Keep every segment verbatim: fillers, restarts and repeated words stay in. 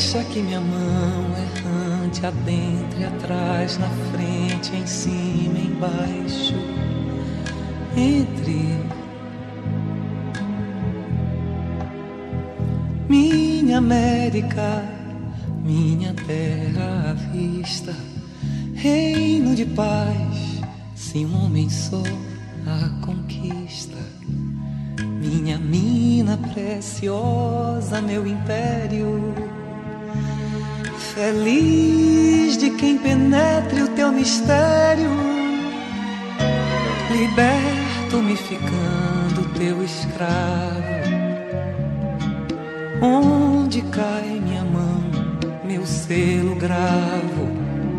Deixa que minha mão errante adentre, atrás, na frente, em cima, embaixo, entre minha América, minha terra à vista, reino de paz, se um homem só a conquista. Minha mina preciosa, meu império, feliz de quem penetre o teu mistério, liberto-me ficando teu escravo. Onde cai minha mão, meu selo gravo,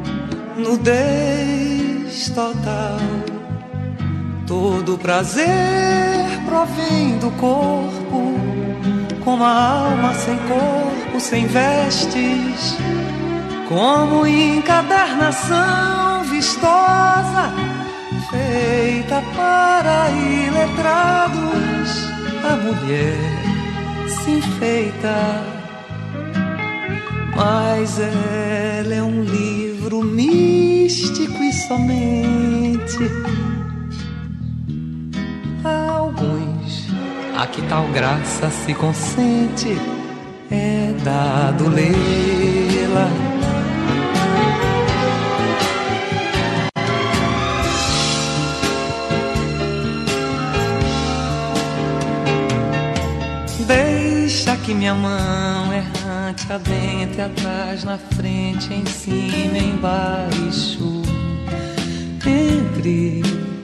nudez total, todo prazer provém do corpo, como a alma sem corpo, sem vestes, como encadernação vistosa, feita para iletrados. A mulher se enfeita, mas ela é um livro místico e somente a alguns a que tal graça se consente, é dado lê-la. Deixa que minha mão errante adentre, atrás, na frente, em cima, embaixo, entre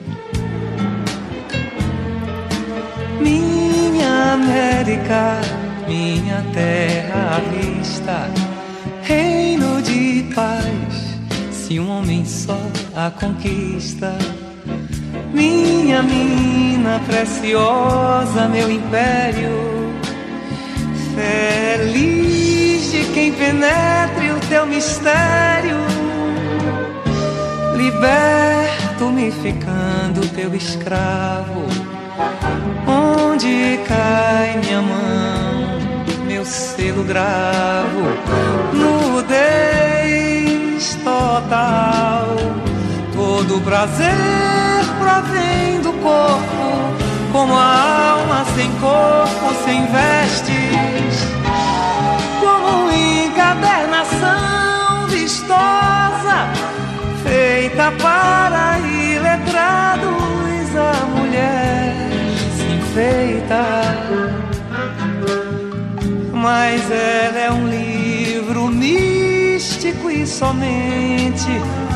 minha América, minha terra à vista, reino de paz, se um homem só a conquista. Minha mina preciosa, meu império, feliz de quem penetre o teu mistério, liberto-me ficando teu escravo. Onde cai minha mão, meu selo gravo, nudez total, todo prazer provém do corpo, como a alma sem corpo, sem vestes, como encadernação vistosa, feita para iletrados. A mulher se enfeita, mas ela é um livro místico e somente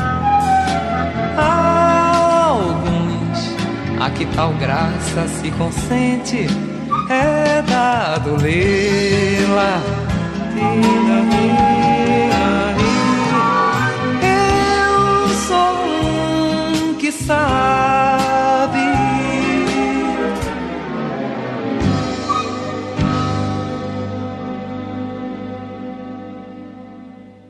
a alguns a que tal graça se consente, é dado lê-la.